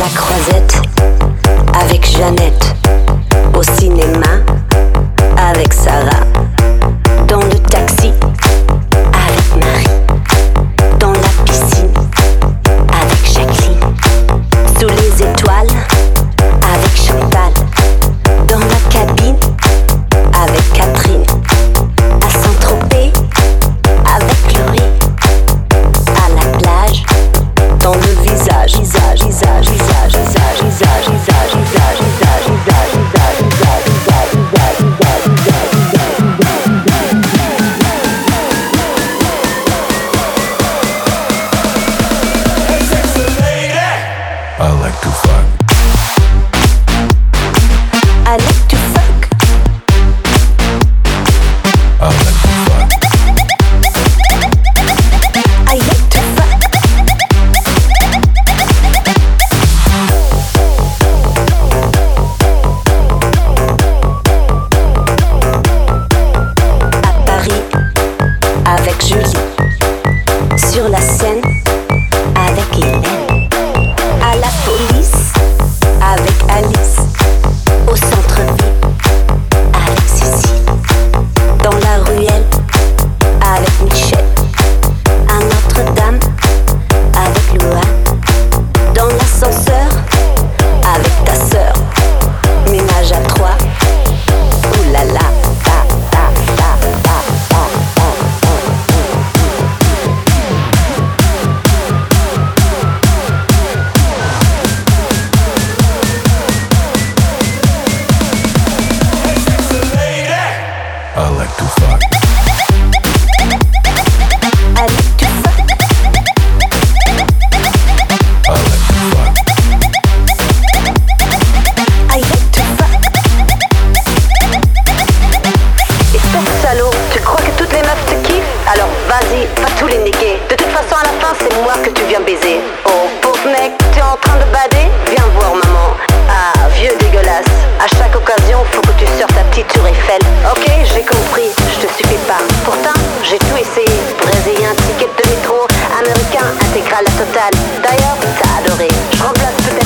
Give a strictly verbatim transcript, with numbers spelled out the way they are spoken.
la Croisette avec Jeannette, au cinéma avec Sarah, dans le taxi avec Marie, dans la piscine avec Jacqueline, sous les étoiles avec Chantal, dans la cabine avec Catherine, à Saint-Tropez avec Laurie, à la plage dans le visage, visage, visage, visage, visage, visage, visage, visage, visage, visage, visage, visage, visage, visage, I like to fuck. I like to fuck. I like to fuck. I like to fuck. À Paris avec Julie, sur la scène avec Hélène, à la police avec Alice, au centre-ville avec Cécile, dans la ruelle avec Michel, à Notre-Dame avec Louane, dans l'ascenseur avec ta sœur, ménage à trois, oulala, ta ta ta ta ta ta. I like to fuck. I like to fuck. I like to fuck. I like to fuck. Espèce de salaud, tu crois que toutes les meufs te kiffent? Alors vas-y, va tous les niquer. De toute façon à la fin c'est moi que tu viens baiser. Oh pauvre mec, t'es en train de bader? Viens voir maman. Ah vieux dégueulasse, à chaque occasion faut que tu sortes ta petite tour Eiffel. Ok j'ai compris, je te suffis pas. Pourtant j'ai tout essayé. Brésilien, ticket de métro, américain, intégral la totale. D'ailleurs t'as adoré, je remplace peut-être